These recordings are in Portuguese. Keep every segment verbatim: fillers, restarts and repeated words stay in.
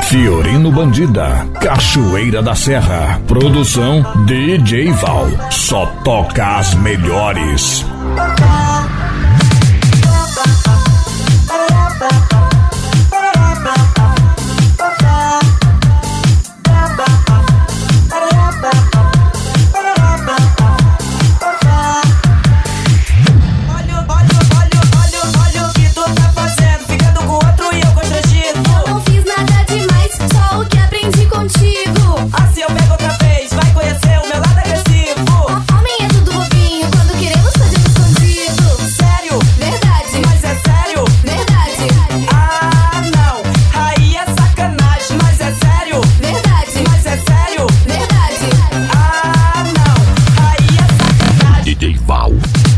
Fiorino Bandida, Cachoeira da Serra. Produção D J Val. Só toca as melhores. Assim eu pego outra vez, vai conhecer o meu lado agressivo. Homem é tudo bobinho quando queremos fazer um escondido. Sério? Verdade. Mas é sério? Verdade. Ah, não, aí é sacanagem. Mas é sério? Verdade. Mas é sério? Verdade. Ah, não, aí é sacanagem. D J Val.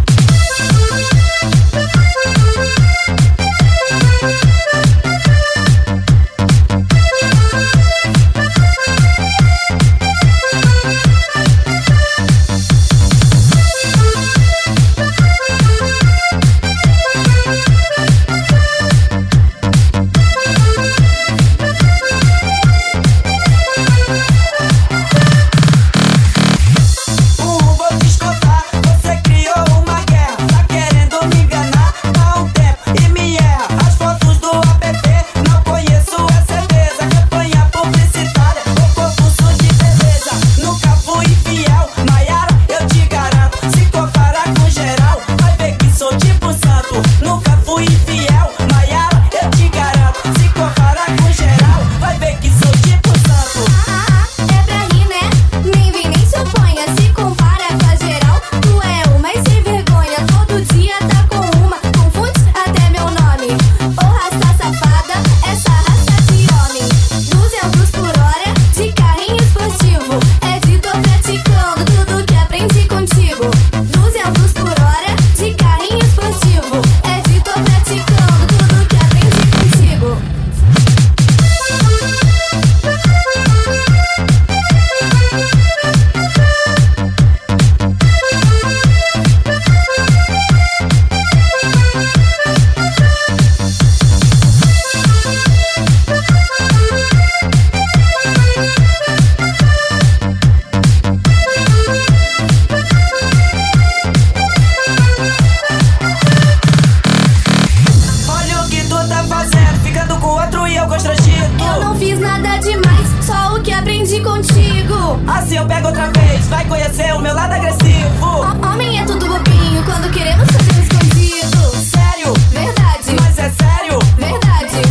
Eu não fiz nada demais, só o que aprendi contigo. Assim eu pego outra vez, vai conhecer o meu lado agressivo. Homem é tudo bobinho quando queremos fazer um escondido. Sério? Verdade. Mas é sério? Verdade.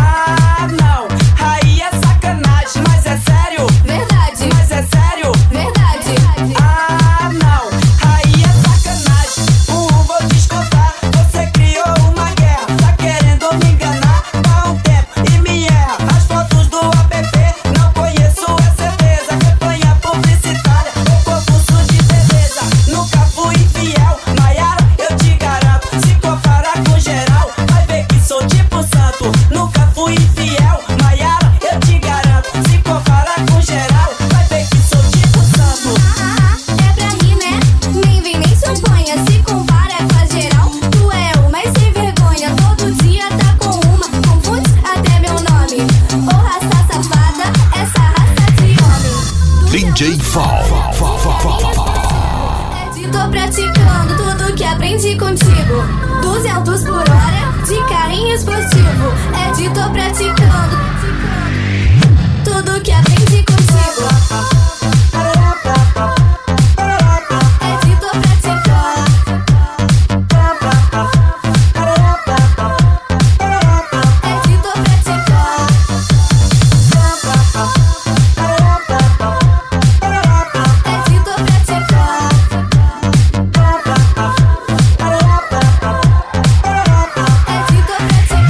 Ah, não, aí é sacanagem. Mas é sério? Verdade. Mas é sério? Verdade. Ah, não, aí é sacanagem. Uh, vou te contar, você criou uma guerra. Tá querendo me enganar há um tempo e me erra. As fotos do app, não conheço, é certeza. Campanha publicitária ou concurso de beleza. Nunca fui infiel, Maiara, eu te garanto. Se comparar com geral, vai ver que sou tipo santo. Nunca fui infiel, Maiara, eu te garanto. Se comparar com geral, vai ver que sou tipo santo. É pra rir, né? Nem vem nem se oponha. Se compara com a geral, tu é o mais sem vergonha. Todo dia tá com uma, confunde até meu nome. Ô raça safada, essa raça de homem. D J Val. É de tô praticando tudo que aprendi contigo. Duzentos por hora, de carrinho esportivo.